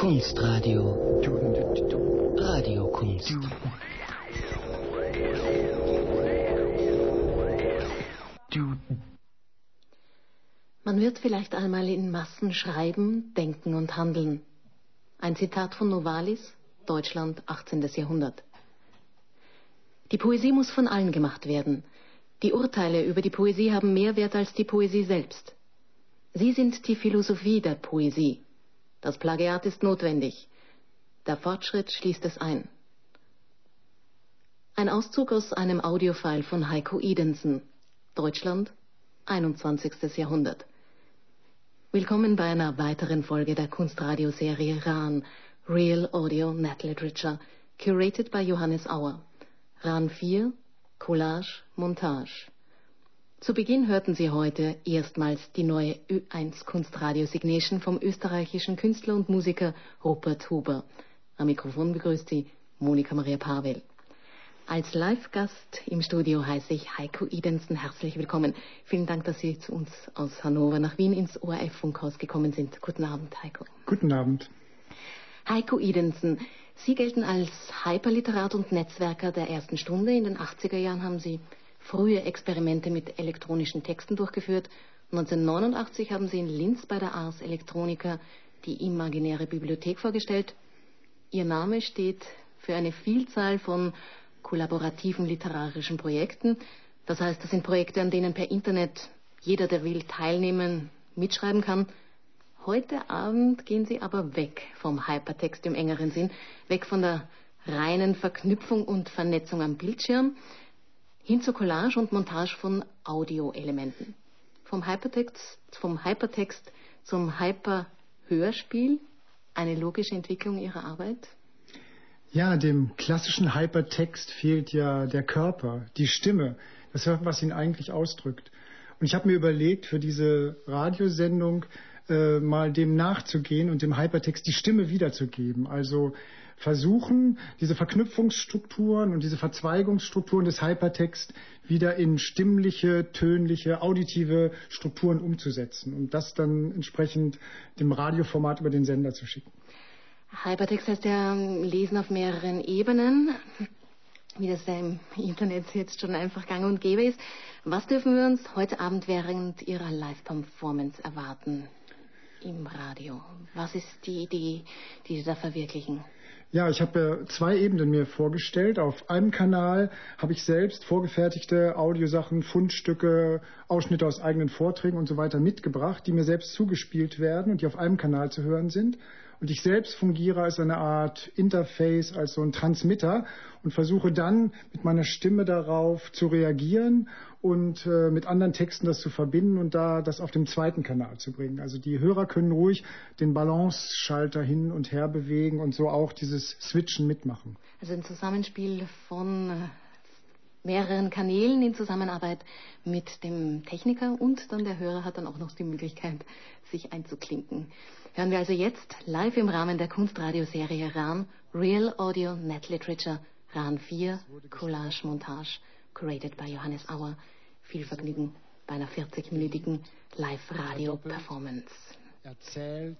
Kunstradio. Radiokunst. Man wird vielleicht einmal in Massen schreiben, denken und handeln. Ein Zitat von Novalis, Deutschland, 18. Jahrhundert. Die Poesie muss von allen gemacht werden. Die Urteile über die Poesie haben mehr Wert als die Poesie selbst. Sie sind die Philosophie der Poesie. Das Plagiat ist notwendig. Der Fortschritt schließt es ein. Ein Auszug aus einem Audiofile von Heiko Idensen, Deutschland, 21. Jahrhundert. Willkommen bei einer weiteren Folge der Kunstradioserie RAN, Real Audio Net Literature, curated by Johannes Auer. RAN 4, Collage, Montage. Zu Beginn hörten Sie heute erstmals die neue Ö1 Kunstradio Signation vom österreichischen Künstler und Musiker Rupert Huber. Am Mikrofon begrüßt Sie Monika Maria Pavel. Als Live-Gast im Studio heiße ich Heiko Idensen herzlich willkommen. Vielen Dank, dass Sie zu uns aus Hannover nach Wien ins ORF-Funkhaus gekommen sind. Guten Abend, Heiko. Guten Abend. Heiko Idensen, Sie gelten als Hyperliterat und Netzwerker der ersten Stunde. In den 80er Jahren haben Sie frühe Experimente mit elektronischen Texten durchgeführt. 1989 haben Sie in Linz bei der Ars Electronica die imaginäre Bibliothek vorgestellt. Ihr Name steht für eine Vielzahl von kollaborativen literarischen Projekten. Das heißt, das sind Projekte, an denen per Internet jeder, der will, teilnehmen, mitschreiben kann. Heute Abend gehen Sie aber weg vom Hypertext im engeren Sinn, weg von der reinen Verknüpfung und Vernetzung am Bildschirm, hin zur Collage und Montage von Audioelementen. Vom Hypertext zum Hyperhörspiel, eine logische Entwicklung Ihrer Arbeit? Ja, dem klassischen Hypertext fehlt ja der Körper, die Stimme, das, was ihn eigentlich ausdrückt. Und ich habe mir überlegt, für diese Radiosendung mal dem nachzugehen und dem Hypertext die Stimme wiederzugeben. Also versuchen, diese Verknüpfungsstrukturen und diese Verzweigungsstrukturen des Hypertext wieder in stimmliche, tönliche, auditive Strukturen umzusetzen und das dann entsprechend dem Radioformat über den Sender zu schicken. Hypertext heißt ja Lesen auf mehreren Ebenen, wie das ja im Internet jetzt schon einfach gang und gäbe ist. Was dürfen wir uns heute Abend während Ihrer Live-Performance erwarten im Radio? Was ist die Idee, die Sie da verwirklichen? Ja, ich habe zwei Ebenen mir vorgestellt. Auf einem Kanal habe ich selbst vorgefertigte Audiosachen, Fundstücke, Ausschnitte aus eigenen Vorträgen und so weiter mitgebracht, die mir selbst zugespielt werden und die auf einem Kanal zu hören sind. Und ich selbst fungiere als eine Art Interface, als so ein Transmitter und versuche dann mit meiner Stimme darauf zu reagieren und mit anderen Texten das zu verbinden und da das auf dem zweiten Kanal zu bringen. Also die Hörer können ruhig den Balance-Schalter hin und her bewegen und so auch dieses Switchen mitmachen. Also ein Zusammenspiel von mehreren Kanälen in Zusammenarbeit mit dem Techniker und dann der Hörer hat dann auch noch die Möglichkeit, sich einzuklinken. Hören wir also jetzt live im Rahmen der Kunstradioserie RAN, Real Audio Net Literature, RAN 4, Collage Montage, curated by Johannes Auer. Viel Vergnügen bei einer 40-minütigen Live-Radio-Performance. Erzählt,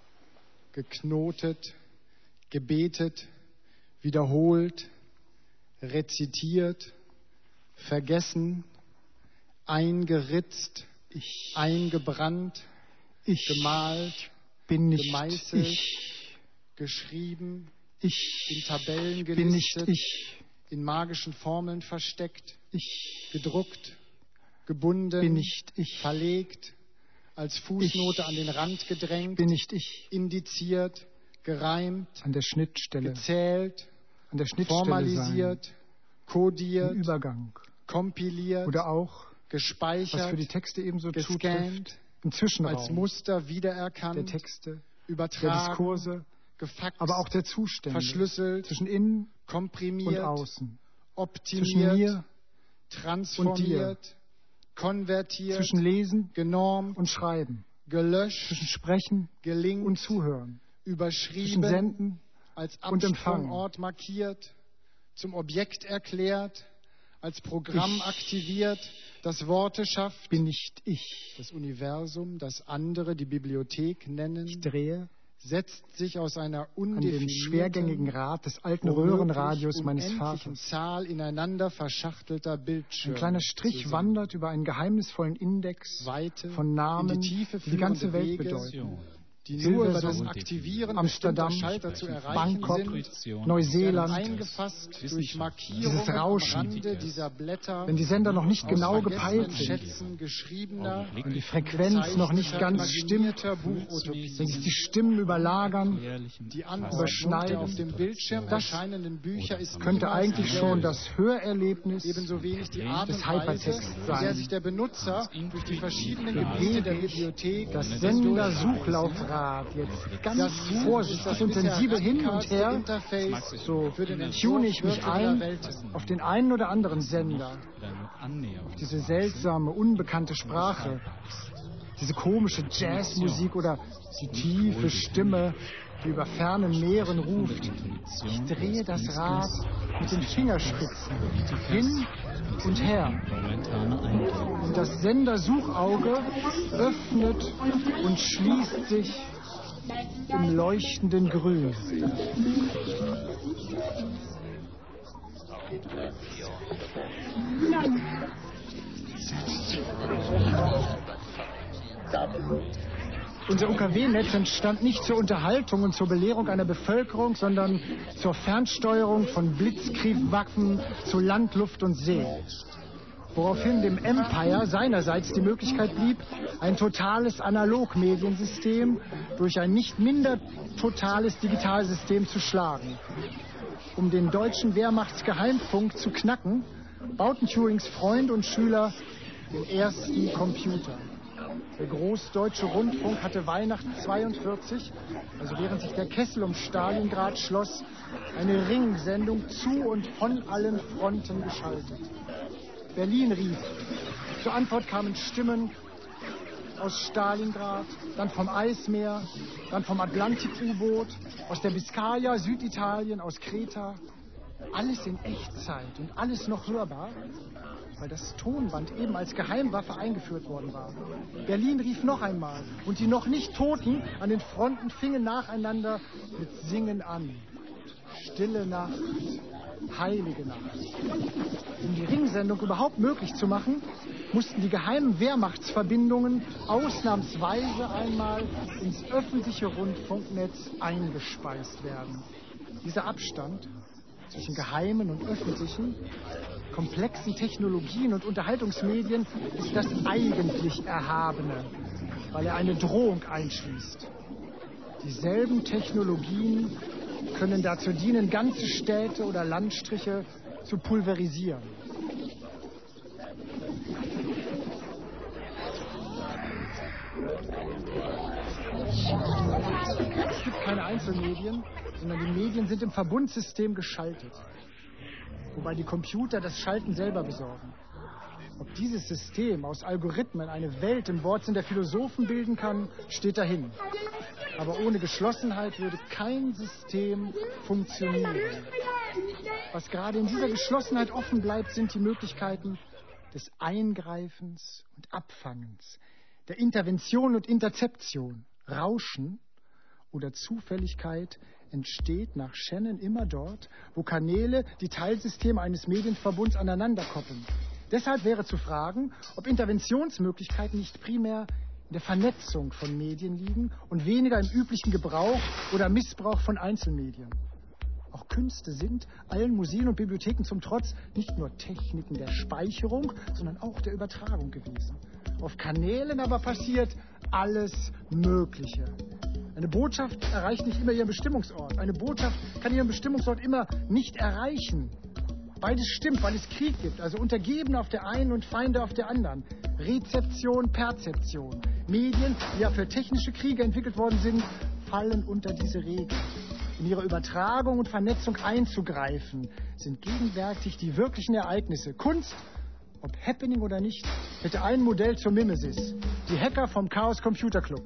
geknotet, gebetet, wiederholt, rezitiert, vergessen, eingeritzt, eingebrannt, gemalt, bin nicht gemeißelt, ich. Geschrieben, Ich in Tabellen bin nicht gelistet, ich. in magischen Formeln versteckt, Ich gedruckt, gebunden, bin nicht ich. verlegt, als Fußnote Ich an den Rand gedrängt, bin nicht ich. indiziert, gereimt, An der Schnittstelle. gezählt, An der Schnittstelle formalisiert, sein. kodiert, Im Übergang. kompiliert, Oder auch, was gespeichert, für die Texte ebenso zutrifft, gescannt, im Zwischenraum. als Muster Der wiedererkannt, Texte, der übertragen, Diskurse, gefaxt, aber auch der Zustände. verschlüsselt, Zwischen innen und komprimiert, außen. Zwischen optimiert, mir transformiert, konvertiert, zwischen Lesen genormt, und Schreiben. gelöscht, Zwischen Sprechen gelingt, und Zuhören. Zwischen überschrieben, Senden als und Empfangen. Absprungort markiert, zum Objekt erklärt, als Programm Ich aktiviert, das Worte schafft, bin nicht ich. das Universum, das andere die Bibliothek nennen, Ich drehe, setzt sich aus einer an den schwergängigen Rad des alten Röhrenradios meines Vaters. Zahl ineinander verschachtelter Bildschirme. Ein kleiner Strich wandert über einen geheimnisvollen Index von Namen, die die ganze Welt bedeuten. Die nur über das Aktivieren Amsterdam, Schalter zu erreichen Bangkok, sind, Neuseeland, eingefasst durch Markierungen dieses Rauschen, am Rande dieser Blätter, wenn die Sender noch nicht genau gepeilt sind, Schätzen geschriebener, wenn die Frequenz noch nicht ganz stimmt, wenn sich die Stimmen überlagern, die Anordnung überschneiden. der auf dem Bildschirm Das erscheinenden Bücher ist könnte niemals eigentlich dieselbe. schon das Hörerlebnis Ebenso wenig die Art des und Weise, Hypertexts in sein. der sich der Benutzer durch die verschiedenen Gebiete der Bibliothek Das Sendersuchlaufrad jetzt ganz vorsichtig und sensibel hin und her, so tune ich mich ein auf den einen oder anderen Sender, auf diese seltsame, unbekannte Sprache, diese komische Jazzmusik oder die tiefe Stimme, die über fernen Meeren ruft. Ich drehe das Rad mit den Fingerspitzen hin und her. Und das Sendersuchauge öffnet und schließt sich im leuchtenden Grün. Unser UKW-Netz entstand nicht zur Unterhaltung und zur Belehrung einer Bevölkerung, sondern zur Fernsteuerung von Blitzkriegwaffen zu Land, Luft und See. Woraufhin dem Empire seinerseits die Möglichkeit blieb, ein totales Analogmediensystem durch ein nicht minder totales Digitalsystem zu schlagen. Um den deutschen Wehrmachtsgeheimfunk zu knacken, bauten Turings Freund und Schüler den ersten Computer. Der Großdeutsche Rundfunk hatte Weihnachten 42, also während sich der Kessel um Stalingrad schloss, eine Ringsendung zu und von allen Fronten geschaltet. Berlin rief. Zur Antwort kamen Stimmen aus Stalingrad, dann vom Eismeer, dann vom Atlantik-U-Boot, aus der Biskaya, Süditalien, aus Kreta. Alles in Echtzeit und alles noch hörbar, weil das Tonband eben als Geheimwaffe eingeführt worden war. Berlin rief noch einmal und die noch nicht Toten an den Fronten fingen nacheinander mit Singen an. Stille Nacht, heilige Nacht. Um die Ringsendung überhaupt möglich zu machen, mussten die geheimen Wehrmachtsverbindungen ausnahmsweise einmal ins öffentliche Rundfunknetz eingespeist werden. Dieser Abstand zwischen geheimen und öffentlichen, komplexen Technologien und Unterhaltungsmedien ist das eigentlich Erhabene, weil er eine Drohung einschließt. Dieselben Technologien können dazu dienen, ganze Städte oder Landstriche zu pulverisieren. Es gibt keine Einzelmedien, sondern die Medien sind im Verbundsystem geschaltet, wobei die Computer das Schalten selber besorgen. Ob dieses System aus Algorithmen eine Welt im Wortsinn der Philosophen bilden kann, steht dahin. Aber ohne Geschlossenheit würde kein System funktionieren. Was gerade in dieser Geschlossenheit offen bleibt, sind die Möglichkeiten des Eingreifens und Abfangens, der Intervention und Interzeption. Rauschen oder Zufälligkeit entsteht nach Shannon immer dort, wo Kanäle die Teilsysteme eines Medienverbunds aneinander koppeln. Deshalb wäre zu fragen, ob Interventionsmöglichkeiten nicht primär in der Vernetzung von Medien liegen und weniger im üblichen Gebrauch oder Missbrauch von Einzelmedien. Auch Künste sind, allen Museen und Bibliotheken zum Trotz, nicht nur Techniken der Speicherung, sondern auch der Übertragung gewesen. Auf Kanälen aber passiert alles Mögliche. Eine Botschaft erreicht nicht immer ihren Bestimmungsort. Eine Botschaft kann ihren Bestimmungsort immer nicht erreichen. Beides stimmt, weil es Krieg gibt, also Untergebene auf der einen und Feinde auf der anderen. Rezeption, Perzeption. Medien, die ja für technische Kriege entwickelt worden sind, fallen unter diese Regel. In ihre Übertragung und Vernetzung einzugreifen, sind gegenwärtig die wirklichen Ereignisse. Kunst, ob Happening oder nicht, hätte ein Modell zur Mimesis. Die Hacker vom Chaos Computer Club.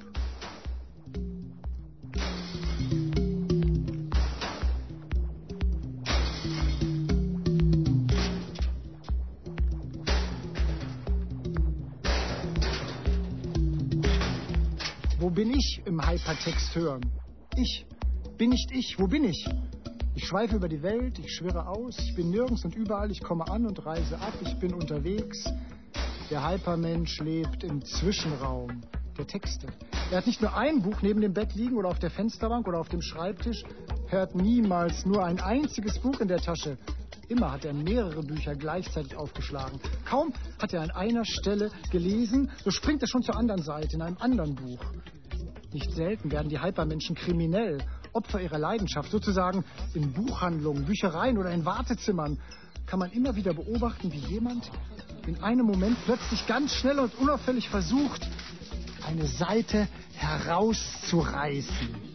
Wo bin ich im Hypertext hören? Ich bin nicht ich. Wo bin ich? Ich schweife über die Welt, ich schwirre aus, ich bin nirgends und überall, ich komme an und reise ab, ich bin unterwegs. Der Hypermensch lebt im Zwischenraum der Texte. Er hat nicht nur ein Buch neben dem Bett liegen oder auf der Fensterbank oder auf dem Schreibtisch. Er hat niemals nur ein einziges Buch in der Tasche. Immer hat er mehrere Bücher gleichzeitig aufgeschlagen. Kaum hat er an einer Stelle gelesen, so springt er schon zur anderen Seite in einem anderen Buch. Nicht selten werden die Hypermenschen kriminell, Opfer ihrer Leidenschaft, sozusagen in Buchhandlungen, Büchereien oder in Wartezimmern. Kann man immer wieder beobachten, wie jemand in einem Moment plötzlich ganz schnell und unauffällig versucht, eine Seite herauszureißen.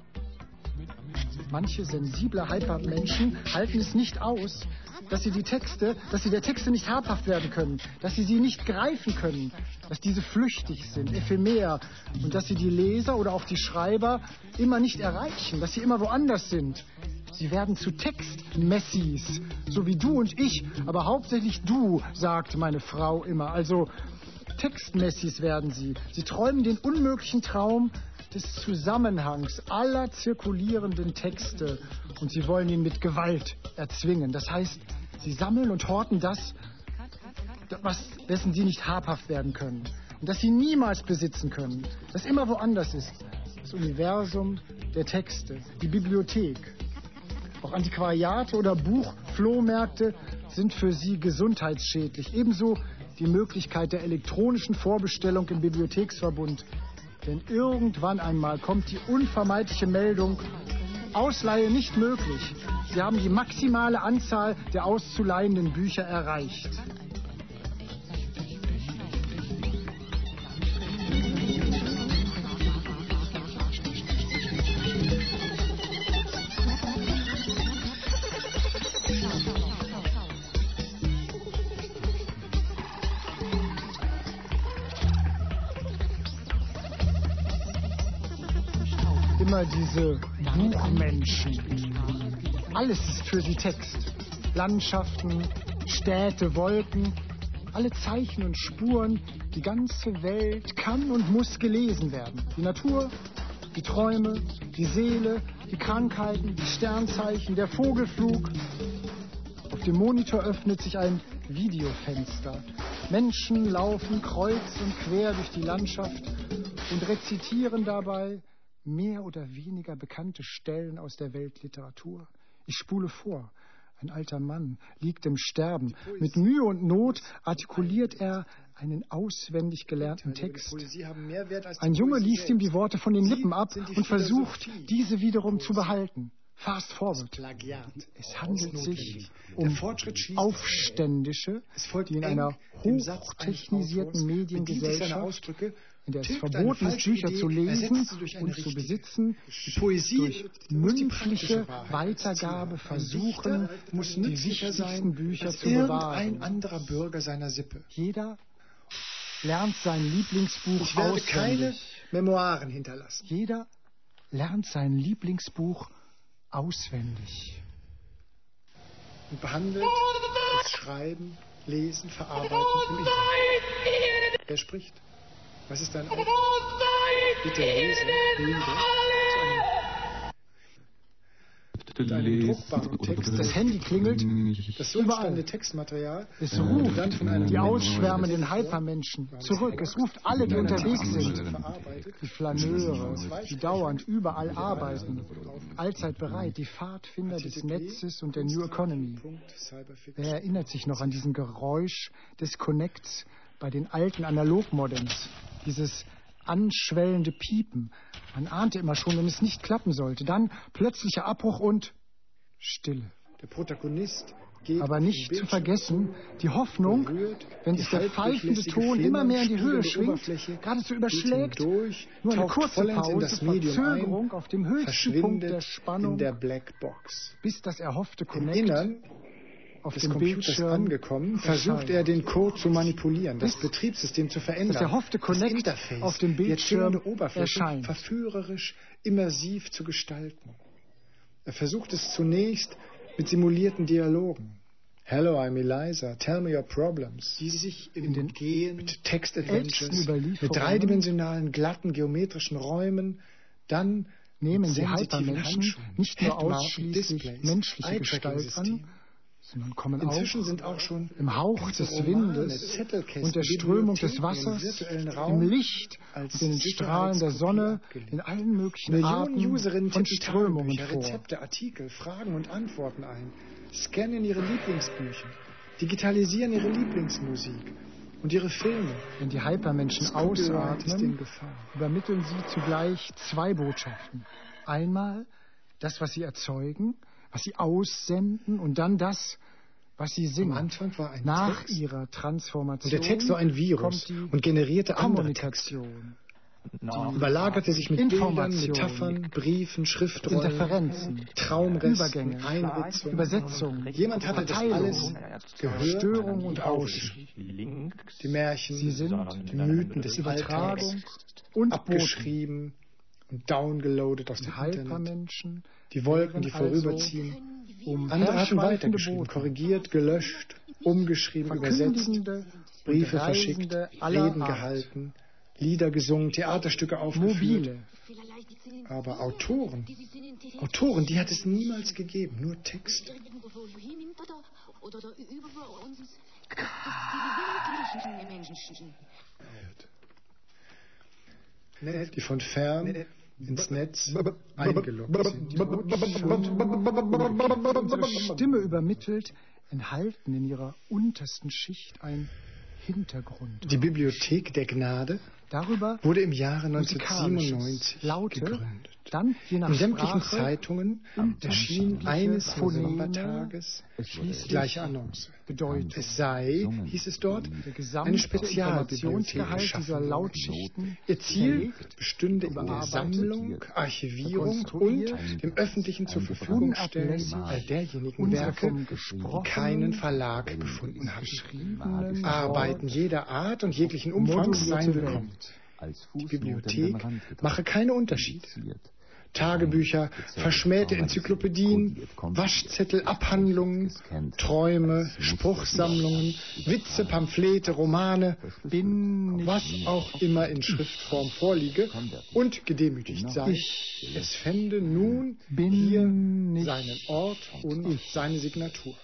Manche sensible Hypermenschen halten es nicht aus, dass sie der Texte nicht habhaft werden können, dass sie nicht greifen können, dass diese flüchtig sind, ephemer und dass sie die Leser oder auch die Schreiber immer nicht erreichen, dass sie immer woanders sind. Sie werden zu Textmessis, so wie du und ich, aber hauptsächlich du, sagt meine Frau immer. Also Textmessis werden sie. Sie träumen den unmöglichen Traum des Zusammenhangs aller zirkulierenden Texte und sie wollen ihn mit Gewalt erzwingen. Das heißt, sie sammeln und horten das, dessen sie nicht habhaft werden können und das sie niemals besitzen können, das immer woanders ist. Das Universum der Texte, die Bibliothek. Auch Antiquariate oder Buchflohmärkte sind für sie gesundheitsschädlich. Ebenso die Möglichkeit der elektronischen Vorbestellung im Bibliotheksverbund. Denn irgendwann einmal kommt die unvermeidliche Meldung, Ausleihe nicht möglich. Sie haben die maximale Anzahl der auszuleihenden Bücher erreicht. Immer diese Buchmenschen. Alles ist für sie Text. Landschaften, Städte, Wolken, alle Zeichen und Spuren. Die ganze Welt kann und muss gelesen werden. Die Natur, die Träume, die Seele, die Krankheiten, die Sternzeichen, der Vogelflug. Auf dem Monitor öffnet sich ein Videofenster. Menschen laufen kreuz und quer durch die Landschaft und rezitieren dabei mehr oder weniger bekannte Stellen aus der Weltliteratur. Ich spule vor. Ein alter Mann liegt im Sterben. Mit Mühe und Not artikuliert er einen auswendig gelernten Text. Ein Junge liest ihm die Worte von den Lippen ab und versucht, diese wiederum zu behalten. Fast forward. Es handelt sich um Aufständische, die in einer hochtechnisierten Mediengesellschaft, in der es verboten ist, Bücher zu lesen und zu besitzen, durch mündliche Weitergabe versuchen, die wichtigsten Bücher zu bewahren. Ein anderer Bürger seiner Sippe. Jeder lernt sein Lieblingsbuch auswendig. Ich werde keine Memoiren hinterlassen. Jeder lernt sein Lieblingsbuch auswendig. Und behandelt das Schreiben, Lesen, Verarbeiten im Internet. Wer spricht? Was ist dein Auftrag? Bitte lesen, mit einem druckbaren Text. Das Handy klingelt. Das so entstandene Textmaterial. Es ruft die ausschwärmenden Hypermenschen zurück. Es ruft alle, die unterwegs sind. Die Flaneure, die dauernd überall arbeiten. Allzeit bereit, die Pfadfinder des Netzes und der New Economy. Wer erinnert sich noch an diesen Geräusch des Connects bei den alten Analogmodems? Dieses anschwellende Piepen. Man ahnte immer schon, wenn es nicht klappen sollte. Dann plötzlicher Abbruch und Stille. Der Protagonist geht aber nicht zu vergessen, die Hoffnung, wenn sich der pfeifende Ton immer mehr in die Höhe schwingt, geradezu überschlägt, nur eine kurze Pause, Verzögerung auf dem höchsten Punkt der Spannung, in der Blackbox. bis das erhoffte Im Connect Innern auf des dem Computers Bildschirm angekommen, versucht er, den Code zu manipulieren, das Bis Betriebssystem zu verändern. das erhoffte Connect Interface, auf dem die Bildschirm erzählende Oberfläche erscheint. verführerisch, immersiv zu gestalten. Er versucht es zunächst mit simulierten Dialogen. Hello, I'm Eliza. Tell me your problems. Die sich in den Gehen mit Text-Adventures, ältesten Überlieferungen mit dreidimensionalen, glatten, geometrischen Räumen, dann nehmen die Hypermenschen nicht nur ausschließlich menschliche Gestalt an, sondern kommen Inzwischen auch sind auch schon im Hauch des Windes und der Strömung des Wassers, im Licht und in den Strahlen der Sonne, in allen möglichen Millionen Arten Userinnen von tippen Strömungen Tagebücher, vor. Rezepte, Artikel, Fragen und Antworten ein, scannen ihre Lieblingsbücher, digitalisieren ihre Lieblingsmusik und ihre Filme. Wenn die Hypermenschen Das Copyright ist in ausatmen, Gefahr. übermitteln sie zugleich zwei Botschaften. Einmal das, was sie erzeugen, was sie aussenden, und dann das, was sie singen. Am Anfang war ein Nach Text. ihrer Transformation Und der Text war ein Virus kommt die und generierte andere Texte. Kommunikation, Überlagerte sich mit Bildern, Information, Metaphern, Briefen, Schriftrollen, Interferenzen, Traumresten, Übergänge, Einritzungen. Übersetzung, Jemand hatte das Verteilung, alles gehört Störung und und Rauschen. Die Märchen, Sie sind die Mythen des Übertragung Alltags, und Boten. abgeschrieben und downgeloadet aus Die dem Internet. Hypermenschen Die Wolken, die wären also vorüberziehen. um Andere hatten herschweifende weitergeschrieben, Boten, korrigiert, gelöscht, umgeschrieben, übersetzt, verkündigende Briefe und verschickt, Reisende aller Reden Art, gehalten, Lieder gesungen, Theaterstücke aufgeführt. mobile, Aber Autoren, die hat es niemals gegeben, nur Text. Die von fern ins Netz eingeloggt sind. unsere Stimme übermittelt, enthalten in ihrer untersten Schicht ein Hintergrund. Die Bibliothek der Gnade Darüber wurde im Jahre musikalisches, 1997 Laute, gegründet. dann je nach In sämtlichen Sprache Zeitungen erschien unterschiedliche eines Phoneme, Novembertages schließlich gleiche Annonce. Bedeutung. Es sei, hieß es dort, Der gesamte eine Spezialbibliothek Informationsgehalt geschaffen dieser worden. Lautschichten Ihr Ziel verlegt, bestünde in der überarbeitet, Sammlung, Archivierung und rekonstruiert, dem öffentlichen zur Verfügung stellen unablässig all derjenigen unsere Werke, vom die Gesprochenen, keinen Verlag gefunden hatten. geschriebenen Arbeiten Wort jeder Art und jeglichen Umfangs seien modulierte willkommen. Welt. Die Bibliothek mache keine Unterschiede. Tagebücher, verschmähte Enzyklopädien, Waschzettel, Abhandlungen, Träume, Spruchsammlungen, Witze, Pamphlete, Romane, was auch immer in Schriftform vorliege und gedemütigt sei, es fände nun hier seinen Ort und seine Signatur.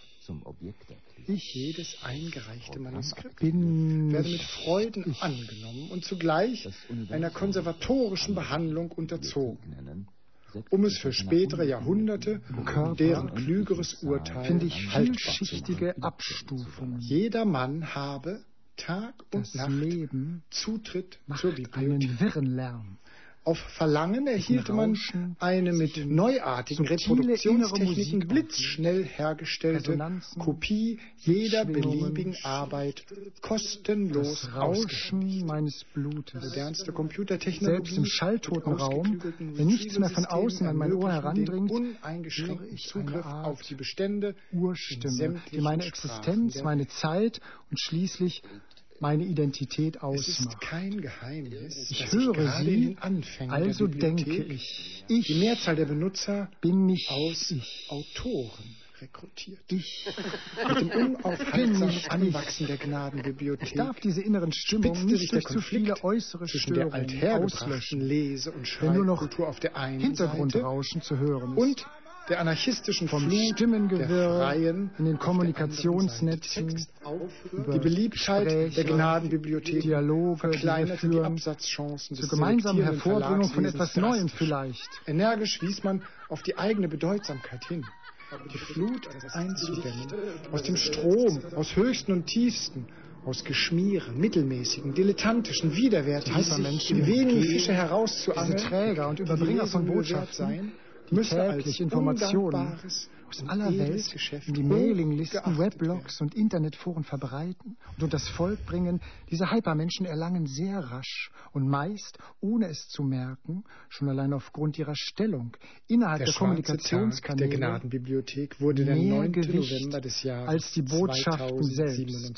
Jedes eingereichte Manuskript werde mit Freuden angenommen und zugleich einer konservatorischen Behandlung unterzogen, um es für spätere Jahrhunderte und deren klügeres Urteil finde ich haltbar zu vielschichtige Abstufungen. Jeder Mann habe Tag und Das Nacht Leben Zutritt macht zur Bibliothek. einen wirren Lärm. Auf Verlangen erhielt man Rauschen, eine mit neuartigen subtile Reproduktionstechniken innere Musik blitzschnell hergestellte Resonanzen, Kopie jeder Schwingungen, beliebigen Arbeit kostenlos Das ausgehändigt. Rauschen meines Blutes. Modernste Computertechnologie Selbst im schalltoten mit Raum, ausgeklügelten wenn nichts mehr von Retrieval-Systemen außen an mein Ohr ermöglichen herandringt, den höre uneingeschränkten ich eine Zugriff Art auf die Bestände in Urstimme, die sämtlichen meine Sprachen Existenz, der meine Zeit und schließlich meine Identität Es ist ausmacht. kein Geheimnis, Ich dass höre gerade in sie, den Anfängen also der Bibliothek denke ich. Ich die Mehrzahl der Benutzer bin nicht aus ich. Autoren rekrutiert. Ich Mit dem bin unaufhaltsamen nicht Anwachsen der ich Gnadenbibliothek darf diese inneren Stimmungen spitzte sich nicht der durch zu viele Konflikt äußere zwischen der Störungen althergebrachten auslöschen, Lese- und wenn nur noch Schreibkultur auf der einen Seite Hintergrundrauschen zu hören ist. und der anarchistischen Vom Flut der Stimmengewirr Freien in den auf der Kommunikationsnetzen, anderen Seite. Text über die Beliebtheit Gespräche, der Gnadenbibliothek Dialoge, die wir verkleinerte die führen, Absatzchancen des zur gemeinsamen selektierenden Hervorbringung von etwas Verlagswesens Neuem drastisch. vielleicht. Energisch wies man auf die eigene Bedeutsamkeit hin, die Flut einzudämmen, aus dem Strom, aus höchsten und tiefsten, aus Geschmieren, mittelmäßigen, dilettantischen, widerwärtigen, Hypermenschen, die wenigen Fische diese herauszuangeln, Träger und die Überbringer die von Lesemühe wert Botschaften, seien, die müsse als täglich Informationen undankbares aus und aller edles Welt Geschäft in die hoch Mailinglisten, geachtet Weblogs und Internetforen verbreiten und unter das Volk bringen. Diese Hypermenschen erlangen sehr rasch und meist, ohne es zu merken, schon allein aufgrund ihrer Stellung innerhalb Der der schwarze Tag der Kommunikationskanäle Gnadenbibliothek wurde der mehr 9. Gewicht November des Jahres als die Botschaften selbst,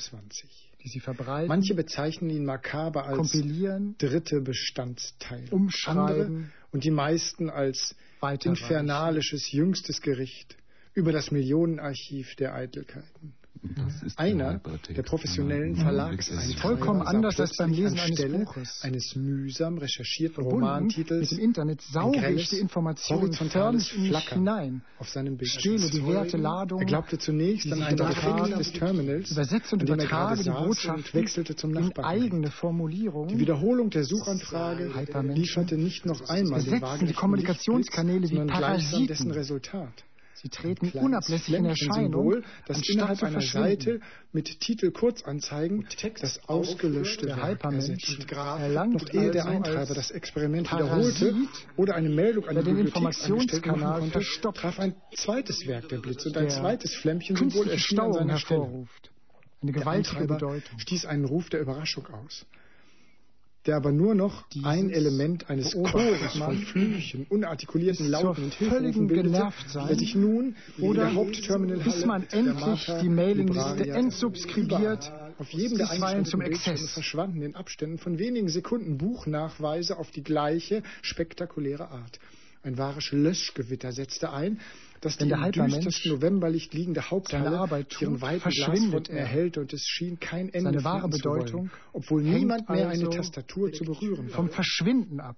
2027. die sie verbreiten, Manche bezeichnen ihn makaber als kompilieren, dritte Bestandteile. umschreiben, Andere und die meisten als weiterreichen. infernalisches jüngstes Gericht über das Millionenarchiv der Eitelkeiten. Einer der professionellen Verlagseintrager vollkommen anders als beim Lesen eines Buches. Eines mühsam recherchierten Romantitels. Mit dem Internet sauge ich die Informationen förmlich in mich hinein, auf seinem stehle die Werteladung, Er glaubte zunächst an ein Gefängnis des Terminals, übersetze und übertrage die Botschaft, wechselte zum in Nachbarn. eigene Formulierung. Die Wiederholung der Suchanfrage lieferte nicht noch einmal besetzen die Kommunikationskanäle wie Parasiten. Dessen Resultat. Sie treten unablässig in Erscheinung, das innerhalb einer Seite mit Titel-Kurzanzeigen das ausgelöschte der Hypermensch erlangt, noch ehe der Eintreiber das Experiment wiederholte oder eine Meldung an den Informationskanal verstopft, traf ein zweites Werk der Blitz und ein zweites Flämmchen-Symbol erschien an seiner Stelle. Eine gewaltige Bedeutung. Stieß einen Ruf der Überraschung aus, der aber nur noch ein Element eines Chores von Flüchen, unartikulierten Lauten und Hilferufen bildete, der sich nun in der Hauptterminalhalle bis man endlich die Mailingliste entsubskribiert, auf jedem der bisweilen zum Bildschirme Exzess. verschwanden in Abständen von wenigen Sekunden Buchnachweise auf die gleiche spektakuläre Art. Ein wahres Löschgewitter setzte ein, das die im düstersten Novemberlicht liegende Haupthalle ihren weiten Glasfronten erhellte, und es schien kein Ende seine wahre finden zu wollen, Bedeutung obwohl niemand mehr eine also Tastatur zu berühren war. vom Verschwinden ab.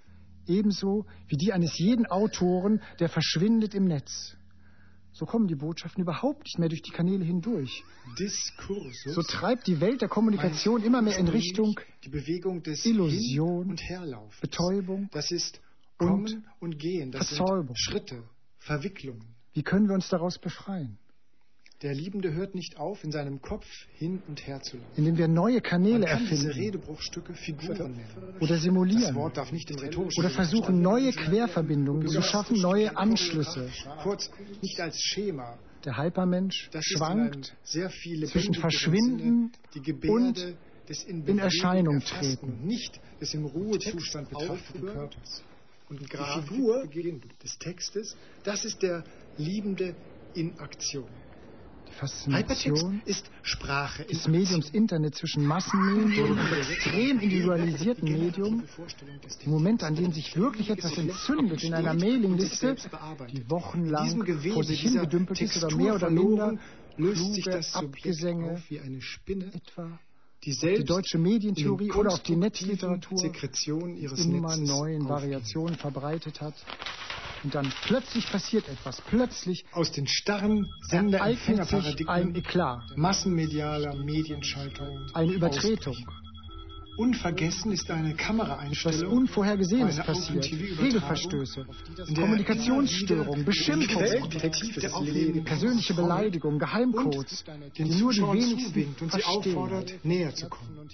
Ebenso wie die eines jeden Autoren, der verschwindet im Netz. So kommen die Botschaften überhaupt nicht mehr durch die Kanäle hindurch. Diskursus, So treibt die Welt der Kommunikation immer mehr in Richtung die Bewegung des Illusion, Hin- und Herlaufens. Betäubung Das ist Kommen und Gehen. Das Verzäubung. sind Schritte, Verwicklungen. Wie können wir uns daraus befreien? Der Liebende hört nicht auf, in seinem Kopf hin und her zu laufen. Indem wir neue Kanäle Man kann diese erfinden Redebruchstücke Figuren nennen. oder Das simulieren Wort darf nicht im rhetorischen oder versuchen, neue Querverbindungen zu schaffen, neue Anschlüsse. Kurz, nicht als Schema. Der Hypermensch Das schwankt ist in einem sehr viel zwischen lebendigeren Verschwinden Sinne die Gebärde und des in Erscheinung Erfassten treten. und nicht des im Ruhezustand betrachteten Körpers. Und die Figur des Textes, das ist der Liebende in Aktion. Die Faszination Hypertext ist Sprache in des Mediums Internet zwischen Massenmedium und extrem individualisierten Medium, die Momente, an denen sich wirklich etwas entzündet in einer Mailingliste, die wochenlang vor sich hingedümpelt ist oder mehr oder minder löst sich kluge das Subjekt Abgesänge auf wie eine Spinne, etwa die auf die deutsche Medientheorie oder auf die Netzliteratur Sekretion ihres immer Netzes neuen aufgeht. Variationen verbreitet hat. Und dann plötzlich passiert etwas. Plötzlich Aus den starren ereignet sich Sender-Empfänger-Paradigmen ein Eklat, massenmedialer Medienschaltung eine Übertretung. Unvergessen ist eine Was Kameraeinstellung, Unvorhergesehenes eine passiert. Open-TV-Übertragung, Regelverstöße, in der Kommunikationsstörungen, Beschimpfungen, des Lebens persönliche Beleidigungen, Geheimcodes, die nur die Zuschauern wenigsten zuwinkt und sie verstehen. auffordert, näher zu kommen.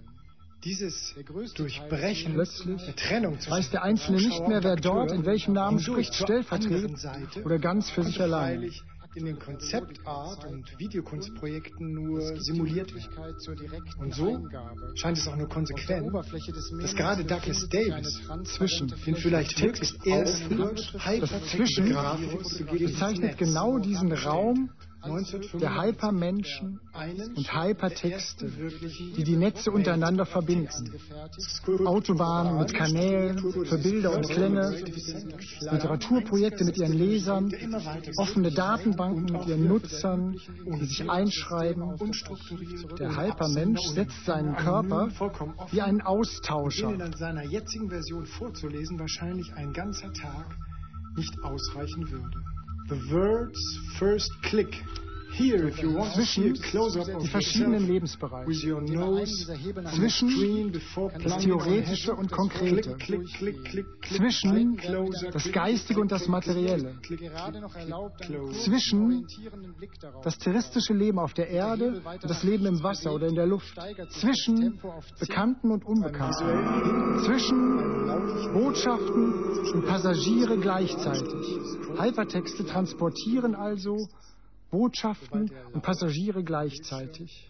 Dieses Durchbrechen Plötzlich der Trennung zwischen weiß der Einzelne nicht Zuschauer mehr, wer und dort Akteur in welchem Namen hindurch spricht, zur stellvertretend anderen Seite oder ganz für sich konnte allein. freilich in den Konzeptart- und Videokunstprojekten nur simuliert werden. Und so scheint es auch nur konsequent, dass gerade Douglas Davis Zwischen den vielleicht höchst ersten Das Zwischen bezeichnet genau diesen Raum der Hypermenschen und Hypertexte, die die Netze untereinander verbinden. Autobahnen mit Kanälen für Bilder und Klänge, Literaturprojekte mit ihren Lesern, offene Datenbanken mit ihren Nutzern, die sich einschreiben. Der Hypermensch setzt seinen Körper wie einen Austauscher. in seiner jetzigen Version vorzulesen wahrscheinlich ein ganzer Tag nicht ausreichen würde. The words first click. Here, if you want to see a Zwischen close-up of die verschiedenen yourself Lebensbereiche. with your nose Zwischen screen before das plunging on Theoretische head. und Konkrete. Click, click, click, click, Zwischen closer, das click, Geistige und das click, Materielle. click, click, close. Zwischen das terrestrische Leben auf der Erde und das Leben im Wasser oder in der Luft. Zwischen Bekannten und Unbekannten. Zwischen Botschaften und Passagiere gleichzeitig. Hypertexte transportieren also Botschaften und Passagiere gleichzeitig.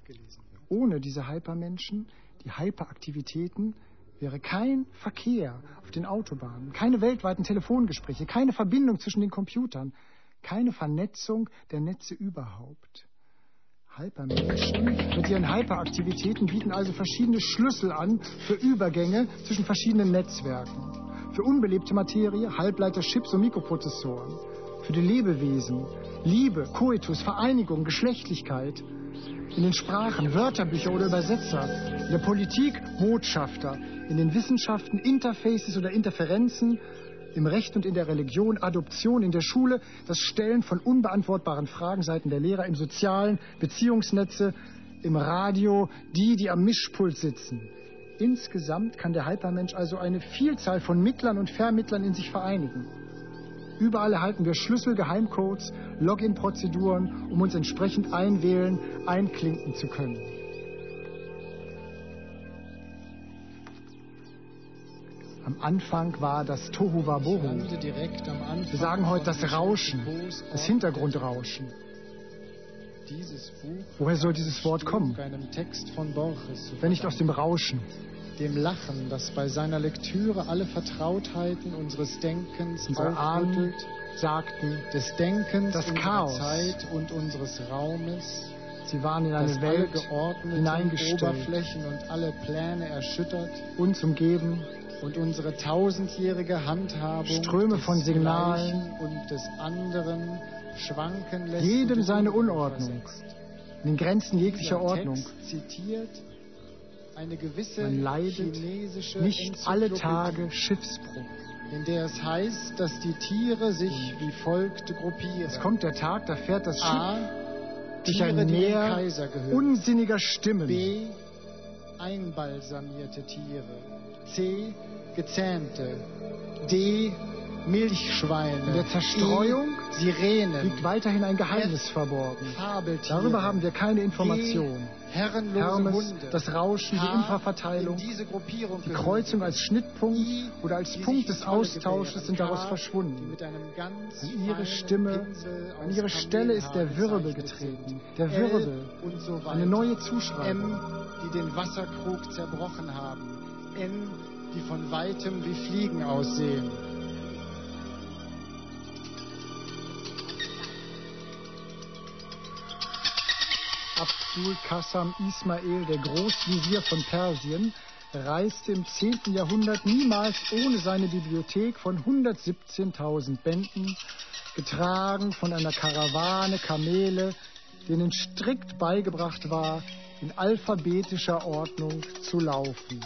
Ohne diese Hypermenschen, die Hyperaktivitäten, wäre kein Verkehr auf den Autobahnen, keine weltweiten Telefongespräche, keine Verbindung zwischen den Computern, keine Vernetzung der Netze überhaupt. Hypermenschen mit ihren Hyperaktivitäten bieten also verschiedene Schlüssel an für Übergänge zwischen verschiedenen Netzwerken. Für unbelebte Materie, Halbleiter, Chips und Mikroprozessoren. für die Lebewesen, Liebe, Koitus, Vereinigung, Geschlechtlichkeit. In den Sprachen Wörterbücher oder Übersetzer, in der Politik Botschafter, in den Wissenschaften Interfaces oder Interferenzen, im Recht und in der Religion Adoption, in der Schule das Stellen von unbeantwortbaren Fragen seitens der Lehrer, im Sozialen Beziehungsnetze, im Radio die am Mischpult sitzen. Insgesamt kann der Hypermensch also eine Vielzahl von Mittlern und Vermittlern in sich vereinigen. Überall erhalten wir Schlüssel, Geheimcodes, Login-Prozeduren, um uns entsprechend einwählen, einklinken zu können. Am Anfang war das Tohuwabohu. Wir sagen heute das Rauschen, das Hintergrundrauschen. Woher soll dieses Wort kommen? Wenn nicht aus dem Rauschen? Dem Lachen, das bei seiner Lektüre alle Vertrautheiten unseres Denkens unsere Ahnen sagten, des Denkens, das unserer Chaos. Zeit und unseres Raumes, Sie waren in eine Welt hineingestellt, Oberflächen und alle Pläne erschüttert, uns umgeben, und unsere tausendjährige Handhabung Ströme des von Signalen Gleichen und des anderen schwanken lässt, jedem und seine Unruhe Unordnung, versetzt. in den Grenzen jeglicher Dieser Ordnung. Text zitiert eine gewisse Man leidet chinesische nicht alle Enzyklopädie, Tage Schiffsbruch. in der es heißt, dass die Tiere sich wie folgt gruppieren. Es kommt der Tag, da fährt das Schiff A. durch Tiere, ein die dem Meer Kaiser gehören. unsinniger Stimmen. B. Einbalsamierte Tiere. C. Gezähmte. D. Milchschweine. In der Zerstreuung E. Sirenen. liegt weiterhin ein Geheimnis verborgen. Fabeltiere. Darüber haben wir keine G. Information. Herrenlose Hermes, Hunde. das Rauschen, die H. Infraverteilung, in diese Gruppierung die gehören. Kreuzung als Schnittpunkt I, oder als die Punkt sich des in Tolle Austausches gebären. sind daraus K, die verschwunden. mit einem ganz An ihre feinen Stimme, Pinsel an aus ihre Stelle ist der Kamelhaar Wirbel gezeichnet getreten. sind. Der L Wirbel, und so weiter. eine neue Zuschreibung. M, die den Wasserkrug zerbrochen haben. N, die von weitem wie Fliegen aussehen. Abdul Qassam Ismail, der Großvisier von Persien, reiste im 10. Jahrhundert niemals ohne seine Bibliothek von 117.000 Bänden, getragen von einer Karawane Kamele, denen strikt beigebracht war, in alphabetischer Ordnung zu laufen.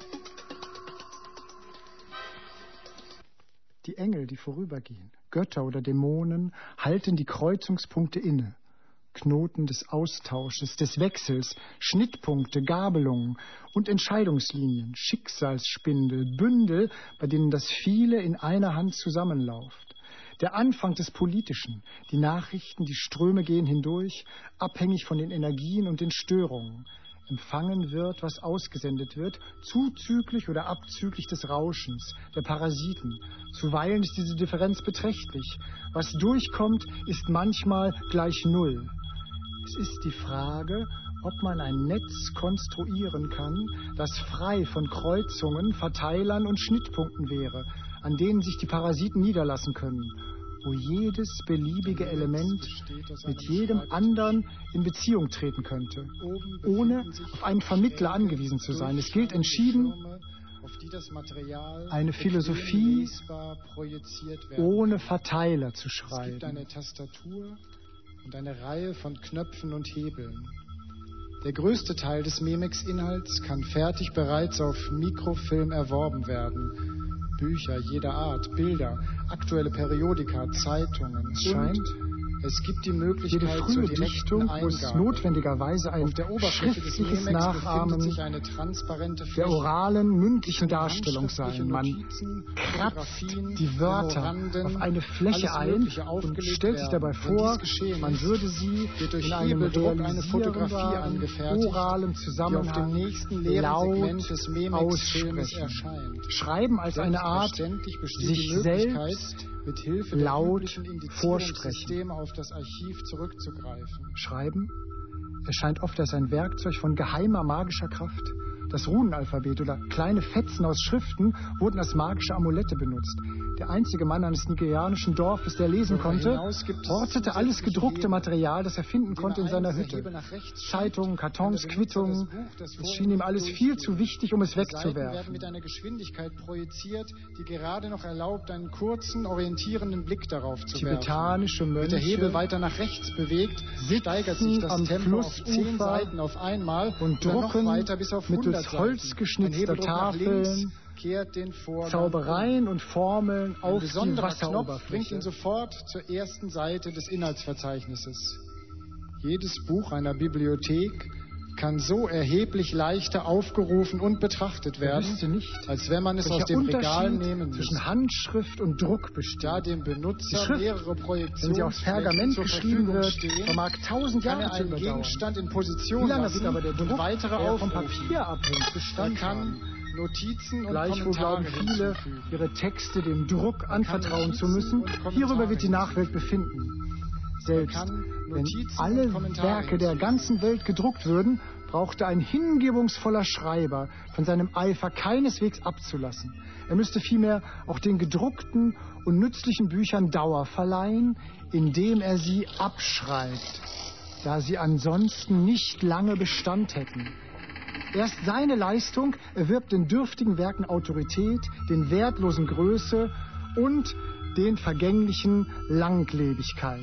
Die Engel, die vorübergehen, Götter oder Dämonen, halten die Kreuzungspunkte inne. Knoten des Austausches, des Wechsels, Schnittpunkte, Gabelungen und Entscheidungslinien, Schicksalsspindel, Bündel, bei denen das Viele in einer Hand zusammenläuft. Der Anfang des Politischen, die Nachrichten, die Ströme gehen hindurch, abhängig von den Energien und den Störungen. Empfangen wird, was ausgesendet wird, zuzüglich oder abzüglich des Rauschens, der Parasiten. Zuweilen ist diese Differenz beträchtlich. Was durchkommt, ist manchmal gleich Null. Es ist die Frage, ob man ein Netz konstruieren kann, das frei von Kreuzungen, Verteilern und Schnittpunkten wäre, an denen sich die Parasiten niederlassen können, wo jedes beliebige Element mit jedem anderen in Beziehung treten könnte, ohne auf einen Vermittler angewiesen zu sein. Es gilt entschieden, eine Philosophie ohne Verteiler zu schreiben. Es gibt eine Tastatur und eine Reihe von Knöpfen und Hebeln. Der größte Teil des Memex-Inhalts kann fertig bereits auf Mikrofilm erworben werden. Bücher jeder Art, Bilder, aktuelle Periodika, Zeitungen. Es scheint, es gibt die Möglichkeit jede frühe zur direkten Dichtung muss Eingabe. notwendigerweise ein Auf der Oberfläche des schriftliches Memex Nachahmen befindet sich eine transparente der Fläche. oralen, mündlichen Darstellung Handschriftliche sein. Man Notizen, kratzt Fotografien, die Wörter Memoranden, auf eine Fläche alles ein Mögliche und aufgelegt stellt sich dabei werden. Wenn vor, dies geschehen man ist, würde sie wird durch in einem Hebeldruck eine Fotografie realisierbaren, angefertigt, oralen die auf Zusammenhang dem nächsten leeren laut Segment des Memex-Filmes aussprechen. erscheint. Schreiben als eine Art Selbstverständlich besteht sich die Möglichkeit, selbst mit Hilfe laut der üblichen vorsprechen. Indizierungssysteme auf das Archiv zurückzugreifen. Schreiben erscheint oft als ein Werkzeug von geheimer magischer Kraft. Das Runenalphabet oder kleine Fetzen aus Schriften wurden als magische Amulette benutzt. der einzige Mann eines nigerianischen Dorfes, der lesen konnte, hortete alles gedruckte Material, das er finden konnte, in seiner Hütte. Zeitungen, Kartons, Quittungen. Es schien ihm alles viel zu wichtig, um es wegzuwerfen. Mit einer Geschwindigkeit projiziert, die gerade noch erlaubt, einen kurzen, orientierenden Blick darauf zu werfen. Tibetanische Mönche, wird der Hebel weiter nach rechts bewegt, steigert sich das Tempo auf 10 Seiten auf einmal und drucken noch weiter bis auf 100 mittels holzgeschnitzter Tafeln Zaubereien Zaubereien und Formeln auf die Knopf bringt Wasseroberfläche. ihn sofort zur ersten Seite des Inhaltsverzeichnisses. Jedes Buch einer Bibliothek kann so erheblich leichter aufgerufen und betrachtet werden, als wenn man es aus dem Regal nehmen müsste. Zwischen Handschrift und Druck besteht. Da dem Benutzer mehrere wenn sie aufs Pergament geschrieben wird, vermag 1000 Jahre zu überdauern. Gegenstand in Position Wie lange lassen wird aber der Druck, weitere vom Papier abhängt, Bestand kann Notizen und Gleichwohl glauben viele, ihre Texte dem Druck anvertrauen zu müssen. Hierüber wird die Nachwelt befinden. Selbst wenn alle Werke der ganzen Welt gedruckt würden, brauchte ein hingebungsvoller Schreiber von seinem Eifer keineswegs abzulassen. Er müsste vielmehr auch den gedruckten und nützlichen Büchern Dauer verleihen, indem er sie abschreibt, da sie ansonsten nicht lange Bestand hätten. Erst seine Leistung erwirbt den dürftigen Werken Autorität, den wertlosen Größe und den vergänglichen Langlebigkeit.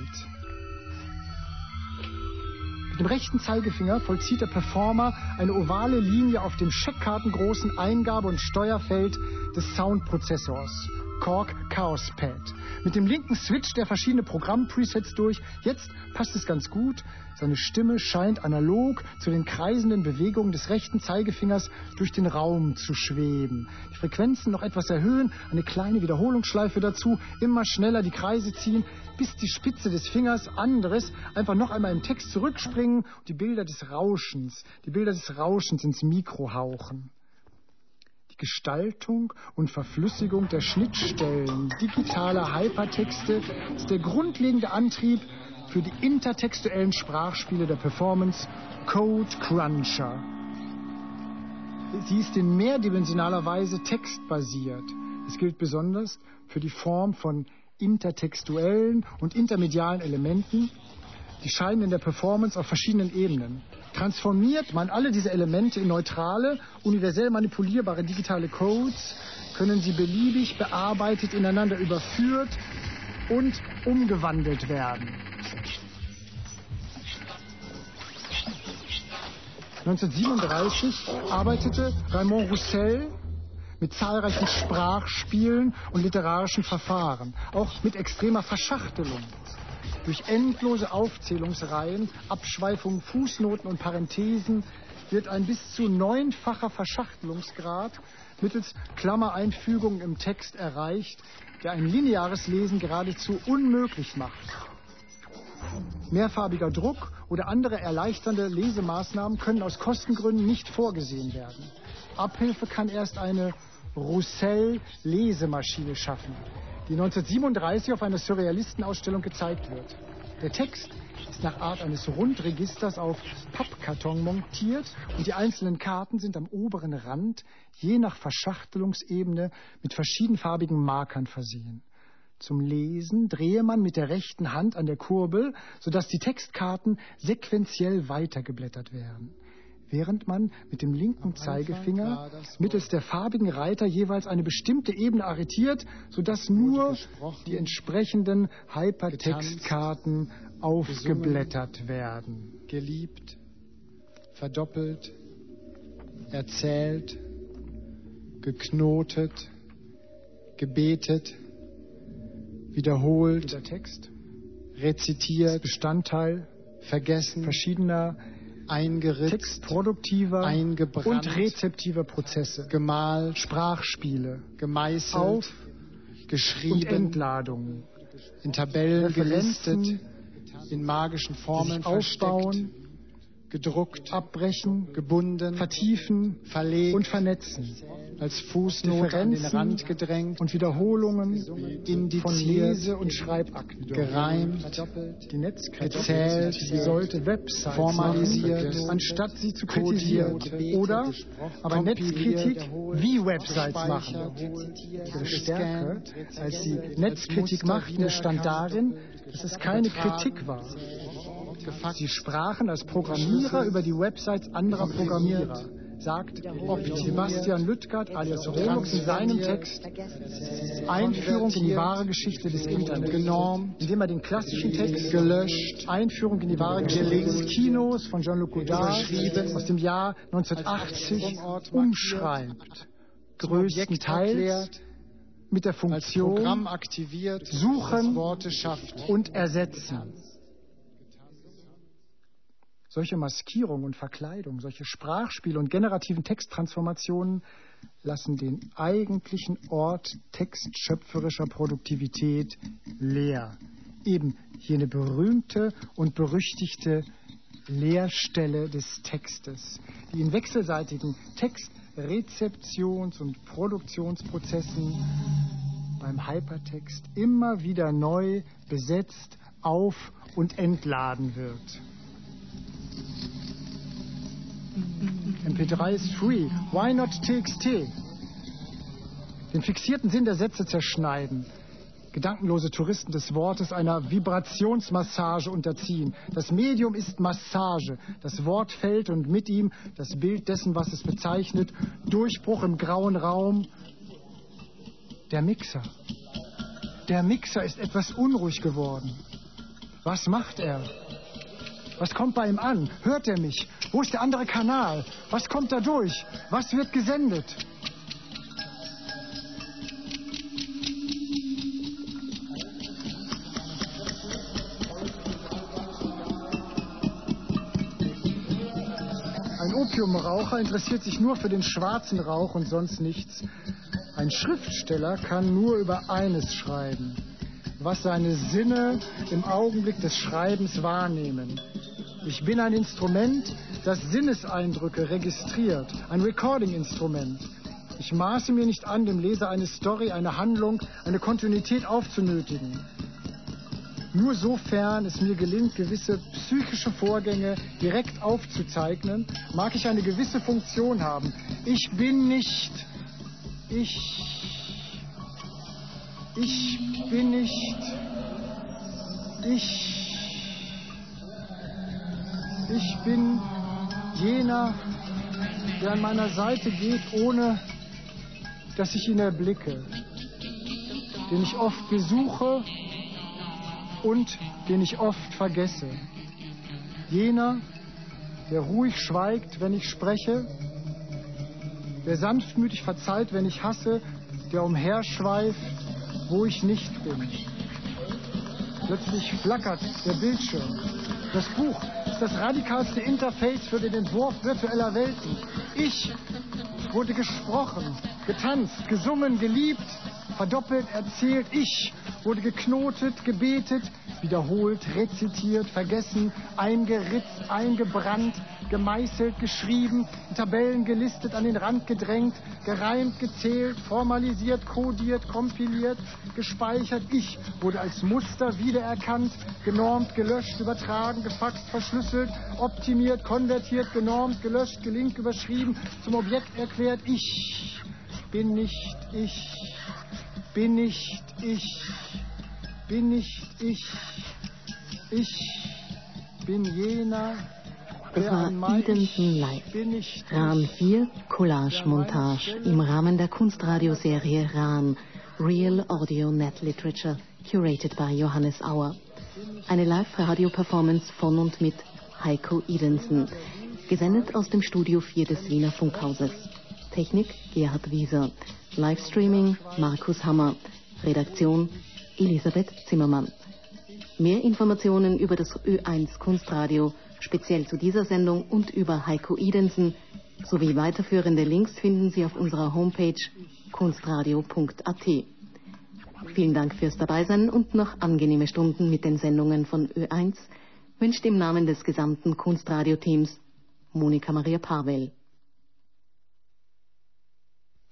Mit dem rechten Zeigefinger vollzieht der Performer eine ovale Linie auf dem scheckkartengroßen Eingabe- und Steuerfeld des Soundprozessors, Korg Chaos Pad. Mit dem linken switcht er verschiedene Programmpresets durch. Jetzt passt es ganz gut. Seine Stimme scheint analog zu den kreisenden Bewegungen des rechten Zeigefingers durch den Raum zu schweben. Die Frequenzen noch etwas erhöhen, eine kleine Wiederholungsschleife dazu, immer schneller die Kreise ziehen, bis die Spitze des Fingers anderes einfach noch einmal im Text zurückspringen und die Bilder des Rauschens ins Mikro hauchen. Die Gestaltung und Verflüssigung der Schnittstellen digitaler Hypertexte ist der grundlegende Antrieb für die intertextuellen Sprachspiele der Performance Code Cruncher. Sie ist in mehrdimensionaler Weise textbasiert. Es gilt besonders für die Form von intertextuellen und intermedialen Elementen. Die scheinen in der Performance auf verschiedenen Ebenen. Transformiert man alle diese Elemente in neutrale, universell manipulierbare digitale Codes, können sie beliebig bearbeitet ineinander überführt und umgewandelt werden. 1937 arbeitete Raymond Roussel mit zahlreichen Sprachspielen und literarischen Verfahren, auch mit extremer Verschachtelung. Durch endlose Aufzählungsreihen, Abschweifungen, Fußnoten und Parenthesen wird ein bis zu 9-facher Verschachtelungsgrad mittels Klammereinfügungen im Text erreicht, der ein lineares Lesen geradezu unmöglich macht. Mehrfarbiger Druck oder andere erleichternde Lesemaßnahmen können aus Kostengründen nicht vorgesehen werden. Abhilfe kann erst eine Roussel-Lesemaschine schaffen, die 1937 auf einer Surrealistenausstellung gezeigt wird. Der Text ist nach Art eines Rundregisters auf Pappkarton montiert und die einzelnen Karten sind am oberen Rand je nach Verschachtelungsebene mit verschiedenfarbigen Markern versehen. Zum Lesen drehe man mit der rechten Hand an der Kurbel, sodass die Textkarten sequenziell weitergeblättert werden, während man mit dem linken Zeigefinger mittels der farbigen Reiter jeweils eine bestimmte Ebene arretiert, sodass nur die entsprechenden Hypertextkarten aufgeblättert werden. Geliebt, verdoppelt, erzählt, geknotet, gebetet, wiederholt, dieser Text, rezitiert, Bestandteil vergessen, verschiedener eingeritzt, textproduktiver eingebrannt und rezeptiver Prozesse, gemalt, Sprachspiele, gemeißelt, geschrieben und Entladungen, in Tabellen Referenzen, gelistet, in magischen Formeln aufbauen, gedruckt, abbrechen, gebunden, vertiefen verlegt und vernetzen. als Fußnote an den Rand gedrängt und Wiederholungen indiziert und Schreibakten gereimt, die Netzkritik gezählt, sollte Websites formalisiert, machen, anstatt sie zu kritisieren. Oder aber Netzkritik wie Websites machen. Ihre Stärke, als sie Netzkritik machten, bestand darin, dass es keine Kritik war. Sie sprachen als Programmierer über die Websites anderer Programmierer, sagt Sebastian Lüttgert alias Rolux in seinem Text Einführung in die wahre Geschichte des Internets, genormt, indem er den klassischen Text gelöscht, Einführung in die wahre Geschichte des Kinos von Jean-Luc Godard aus dem Jahr 1980 umschreibt, größtenteils mit der Funktion suchen und ersetzen. Solche Maskierung und Verkleidung, solche Sprachspiele und generativen Texttransformationen lassen den eigentlichen Ort textschöpferischer Produktivität leer. Eben jene berühmte und berüchtigte Leerstelle des Textes, die in wechselseitigen Textrezeptions- und Produktionsprozessen beim Hypertext immer wieder neu besetzt, auf- und entladen wird. MP3 ist free. Why not TXT? Den fixierten Sinn der Sätze zerschneiden. Gedankenlose Touristen des Wortes einer Vibrationsmassage unterziehen. Das Medium ist Massage. Das Wort fällt und mit ihm das Bild dessen, was es bezeichnet. Durchbruch im grauen Raum. Der Mixer. Der Mixer ist etwas unruhig geworden. Was macht er? Was kommt bei ihm an? Hört er mich? Wo ist der andere Kanal? Was kommt da durch? Was wird gesendet? Ein Opiumraucher interessiert sich nur für den schwarzen Rauch und sonst nichts. Ein Schriftsteller kann nur über eines schreiben, was seine Sinne im Augenblick des Schreibens wahrnehmen. Ich bin ein Instrument, das Sinneseindrücke registriert, ein Recording-Instrument. Ich maße mir nicht an, dem Leser eine Story, eine Handlung, eine Kontinuität aufzunötigen. Nur sofern es mir gelingt, gewisse psychische Vorgänge direkt aufzuzeichnen, mag ich eine gewisse Funktion haben. Ich bin nicht... Ich bin nicht... Ich bin jener, der an meiner Seite geht, ohne dass ich ihn erblicke, den ich oft besuche und den ich oft vergesse. Jener, der ruhig schweigt, wenn ich spreche, der sanftmütig verzeiht, wenn ich hasse, der umherschweift, wo ich nicht bin. Plötzlich flackert der Bildschirm. Das Buch ist das radikalste Interface für den Entwurf virtueller Welten. Ich wurde gesprochen, getanzt, gesungen, geliebt, verdoppelt, erzählt. Ich wurde geknotet, gebetet, wiederholt, rezitiert, vergessen, eingeritzt, eingebrannt, gemeißelt, geschrieben, in Tabellen gelistet, an den Rand gedrängt, gereimt, gezählt, formalisiert, kodiert, kompiliert, gespeichert. Ich wurde als Muster wiedererkannt, genormt, gelöscht, übertragen, gefaxt, verschlüsselt, optimiert, konvertiert, genormt, gelöscht, gelinkt, überschrieben, zum Objekt erklärt. Ich bin nicht ich, bin nicht ich, bin nicht ich, ich bin jener. Das war Edenson Live. Rahn 4 Collage Montage im Rahmen der Kunstradioserie Rahn Real Audio Net Literature, curated by Johannes Auer. Eine Live-Radio-Performance von und mit Heiko Edenson, gesendet aus dem Studio 4 des Wiener Funkhauses. Technik Gerhard Wieser, Livestreaming Markus Hammer, Redaktion Elisabeth Zimmermann. Mehr Informationen über das Ö1 Kunstradio, speziell zu dieser Sendung und über Heiko Edenson, sowie weiterführende Links finden Sie auf unserer Homepage kunstradio.at. Vielen Dank fürs Dabeisein und noch angenehme Stunden mit den Sendungen von Ö1 wünscht im Namen des gesamten Kunstradio-Teams Monika Maria Pavel.